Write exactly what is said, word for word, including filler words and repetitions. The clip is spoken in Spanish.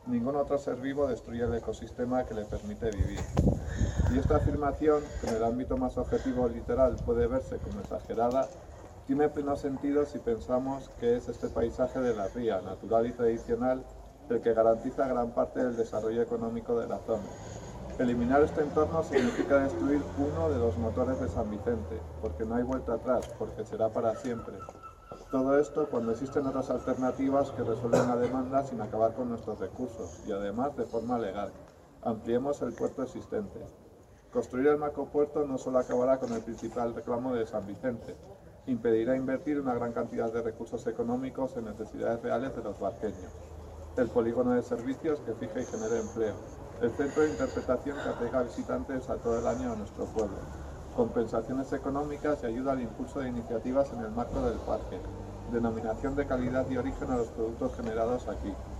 Ningún otro ser vivo destruye el ecosistema que le permite vivir. Y esta afirmación, que en el ámbito más objetivo o literal puede verse como exagerada, tiene pleno sentido si pensamos que es este paisaje de la ría, natural y tradicional, el que garantiza gran parte del desarrollo económico de la zona. Eliminar este entorno significa destruir uno de los motores de San Vicente, porque no hay vuelta atrás, porque será para siempre. Todo esto cuando existen otras alternativas que resuelven la demanda sin acabar con nuestros recursos y además de forma legal. Ampliemos el puerto existente. Construir el macropuerto no solo acabará con el principal reclamo de San Vicente, impedirá invertir una gran cantidad de recursos económicos en necesidades reales de los barqueños. El polígono de servicios que fija y genera empleo. El centro de interpretación que atraiga a visitantes a todo el año a nuestro pueblo. Compensaciones económicas y ayuda al impulso de iniciativas en el marco del parque. Denominación de calidad y origen a los productos generados aquí.